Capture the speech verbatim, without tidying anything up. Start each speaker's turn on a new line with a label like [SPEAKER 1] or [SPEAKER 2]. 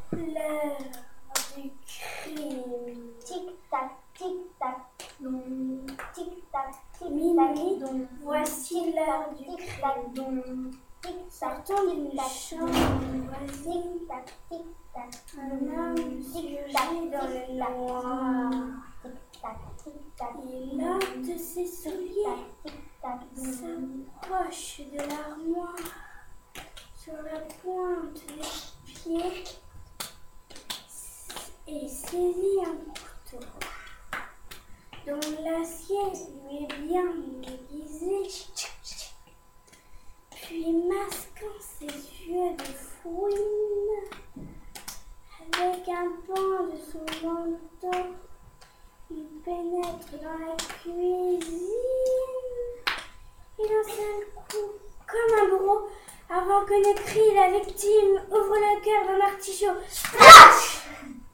[SPEAKER 1] L'heure du crime.
[SPEAKER 2] Tic-tac, tic-tac,
[SPEAKER 1] Dong.
[SPEAKER 2] tic-tac, tic-tac,
[SPEAKER 1] Minuit.
[SPEAKER 2] dong.
[SPEAKER 1] Voici l'heure du
[SPEAKER 2] Tic-tac,
[SPEAKER 1] crime. Dong.
[SPEAKER 2] tic-tac,
[SPEAKER 1] Sortons d'une
[SPEAKER 2] tic-tac,
[SPEAKER 1] chambre voisine.
[SPEAKER 2] tic-tac, tic-tac,
[SPEAKER 1] Un homme surgit dans le noir.
[SPEAKER 2] tic-tac, tic-tac,
[SPEAKER 1] Il ôte ses souliers,
[SPEAKER 2] tic-tac,
[SPEAKER 1] s'approche de l'armoire. Sur la pointe des pieds et saisit un couteau dont l'assiette lui est bien aiguisée. Puis masquant ses yeux de fouine, avec un pan de son manteau, il pénètre dans la cuisine et d'un seul coup, comme un bourreau, avant que ne crie la victime, ouvre le cœur d'un artichaut. Flash!